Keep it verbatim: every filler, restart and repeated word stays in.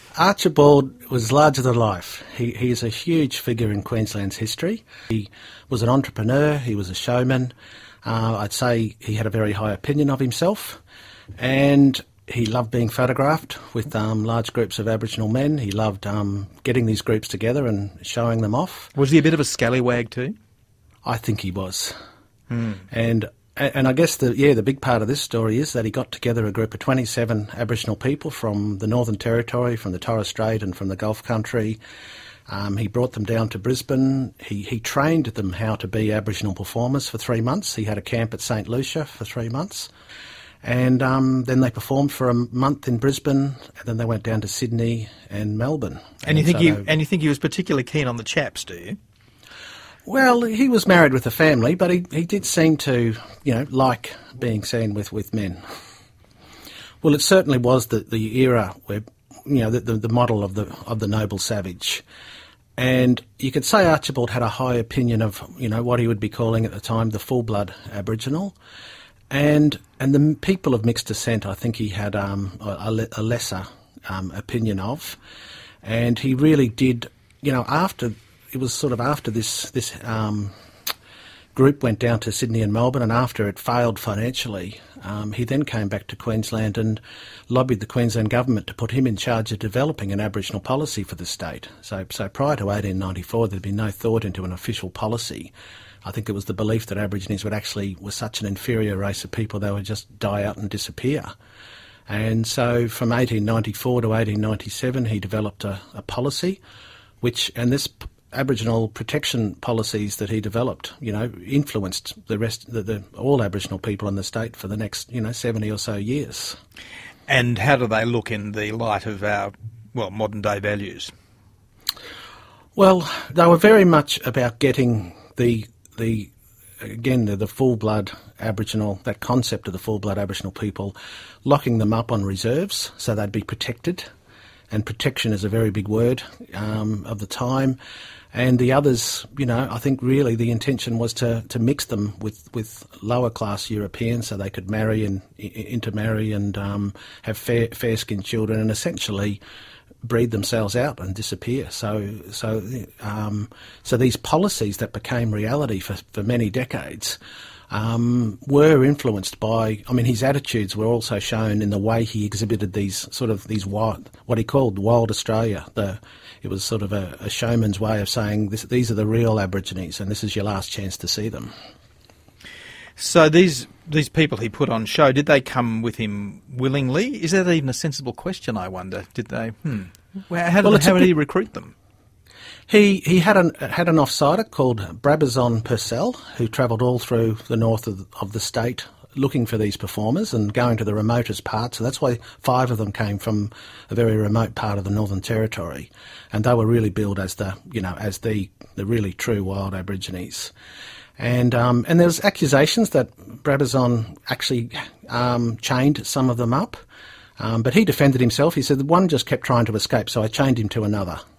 Archibald was larger than life. He, he's a huge figure in Queensland's history. He was an entrepreneur, he was a showman. Uh, I'd say he had a very high opinion of himself, and he loved being photographed with um, large groups of Aboriginal men. He loved um, getting these groups together and showing them off. Was he a bit of a scallywag too? I think he was. Hmm. And and I guess the yeah the big part of this story is that he got together a group of twenty-seven Aboriginal people from the Northern Territory, from the Torres Strait and from the Gulf Country. Um, he brought them down to Brisbane. He, he trained them how to be Aboriginal performers for three months. He had a camp at St Lucia for three months. And um, then they performed for a month in Brisbane, and then they went down to Sydney and Melbourne. And, and you think so he they, and you think he was particularly keen on the chaps, do you? Well, he was married with a family, but he, he did seem to, you know, like being seen with, with men. Well, it certainly was the, the era where, you know, the, the, the model of the of the noble savage. And you could say Archibald had a high opinion of, you know, what he would be calling at the time the full-blood Aboriginal. And and the people of mixed descent, I think he had um, a, a lesser um, opinion of. And he really did, you know, after, it was sort of after this, this um, group went down to Sydney and Melbourne, and after it failed financially, um, he then came back to Queensland and lobbied the Queensland government to put him in charge of developing an Aboriginal policy for the state. So, so prior to eighteen ninety-four, there'd been no thought into an official policy. I think it was the belief that Aborigines would actually were such an inferior race of people they would just die out and disappear. And so from eighteen ninety-four to eighteen ninety-seven, he developed a, a policy, which and this. Aboriginal protection policies that he developed, you know, influenced the rest, the, the all Aboriginal people in the state for the next, you know, seventy or so years. And how do they look in the light of our, well, modern day values? Well, they were very much about getting the the again the, the full blood Aboriginal, that concept of the full blood Aboriginal people, locking them up on reserves so they'd be protected. And protection is a very big word um, of the time. And the others, you know, I think really the intention was to, to mix them with, with lower class Europeans so they could marry and intermarry and um, have fair fair skinned children and essentially breed themselves out and disappear. So so um, so these policies that became reality for, for many decades um, were influenced by, I mean, his attitudes were also shown in the way he exhibited these sort of these wild, what he called wild Australia. The It was sort of a, a showman's way of saying this, these are the real Aborigines and this is your last chance to see them. So these these people he put on show, did they come with him willingly? Is that even a sensible question, I wonder? Did they? Hmm. Well, how did, well, how did bit, he recruit them? He he had an had an offsider called Brabazon Purcell, who travelled all through the north of, of the state looking for these performers and going to the remotest parts. So that's why five of them came from a very remote part of the Northern Territory, and they were really billed as the you know as the the really true wild Aborigines. And um, and there was accusations that Brabazon actually um, chained some of them up, um, but he defended himself. He said the one just kept trying to escape, so I chained him to another.